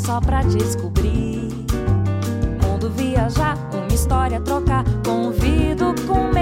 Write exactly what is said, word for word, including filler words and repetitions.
só pra descobrir. Mundo viajar, uma história trocar,